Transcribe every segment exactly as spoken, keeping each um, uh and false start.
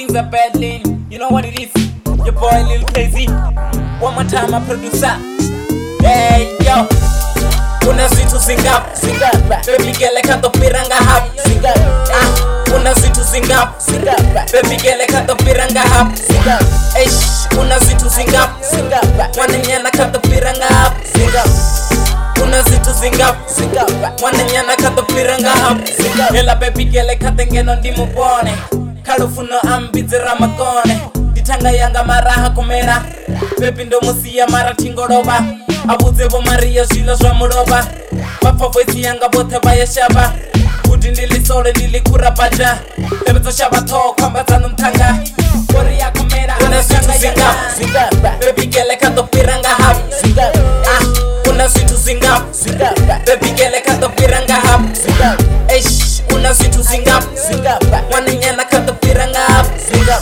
things are badly. You know what it is? Your boy Lil Crazy. One more time, my producer. Hey yo, una sweetu singap, singap. Baby girl, I can't piranga hap, singap. Ah, una sweetu singap, singap. Baby girl, I can't piranga hap, singap. Eish, una sweetu singap, singap. Mwana nyana can't piranga hap, singap. Una sweetu singap, singap. Mwana nyana can't piranga hap, singap. Hela baby girl, I can't ngeno ndimu bone. Kalufuno ambizira makone. Ditanga yanga maraha kumera. Baby ndo musiya mara tingoroba. Abuze bo Maria zilo zwa muroba. Bapfa voice yanga bothe bayashaba. Kuti ndili sole ndili kurapata. Bebezo shaba to kwamba zanu mtanga. Kori ya kumera una sweetu singap, singap. Baby girl kato piranga hap, singap. Ah, una sweetu singap, singap. Baby girl kato piranga hap, singap. Eish, una sweetu singap, singap. Mwana nyana kato piranga hap, singap.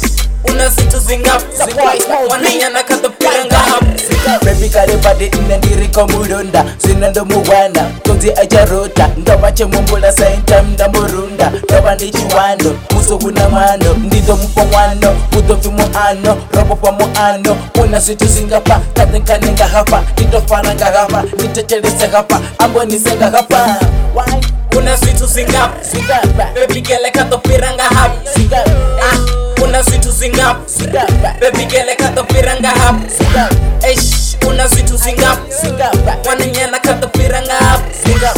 Una sweetu singap, singap. Mwana nyana kato piranga hap. Baby kare bade ina ndiriko murunda Zinando muwana, konzi ajarota Ndawa chemumbula sainta mda murunda Ndawa ndi chiwando, muso kuna mano Ndido mpo mwano, udo fimu ano Robo pa muano, una sweetu singapa Katenka nenga hapa, nido faranga hapa Nito chelese hapa, ambo nisenga hapa. Why? Una sweetu singap, singap. Baby girl kato piranga hap, singap. Ah, una sweetu singap, singap. Baby girl kato piranga hap, singap. Eish, una sweetu singap, singap. Mwana nyana kato piranga hap, singap.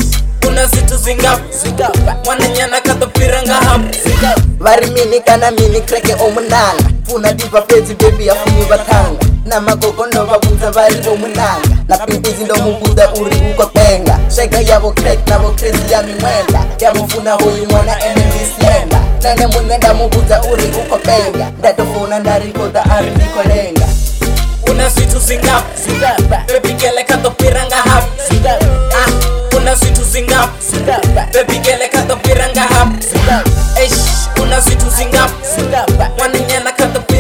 Una sweetu singap, singap. Mwana nyana kato piranga hap, singap. Vari mini kana mini kreke omunanga Funa diva pezi baby afuni batanga Na magoko no babuza vari omunanga Na pimpizi ndo mubuda uri uko penga Shega yabo krek na bo crazy ya mimwenda Yabo funa huyu mwana enemies lenda Nene munenda mubuza uri uko penga Ndato funa ndari kota ari niko lenga. Una sweetu singap, singap. Baby girl kato piranga hap, singap. Ah, una sweetu singap, singap. Baby girl kato piranga hap, singap. Eish, una sweetu singap, singap. Mwana nyana kato piranga